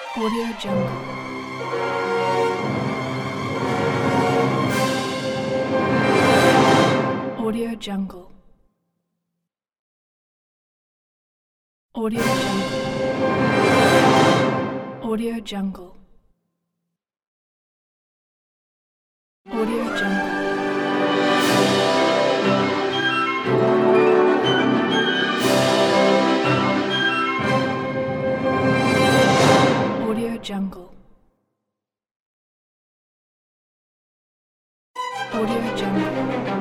Audio Jungle. Audio Jungle. Audio Jungle. Audio Jungle. Audio Jungle. Audio Jungle. Audio Jungle.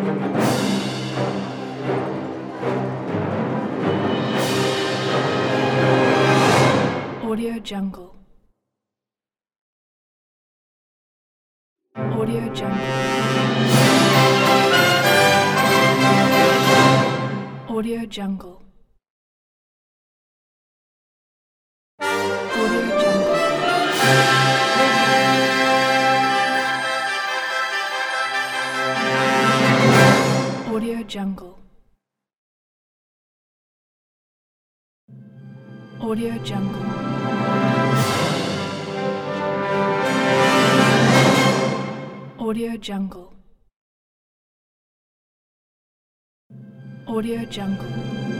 Audio Jungle. Audio Jungle. Audio Jungle. Audio Jungle. Audio Jungle. Audio Jungle. Audio Jungle. Audio Jungle.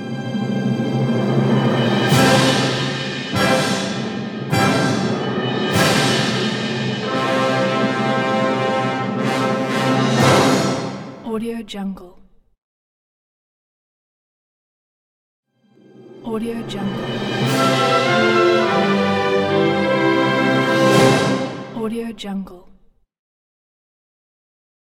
Audio Jungle. Audio Jungle. Audio Jungle.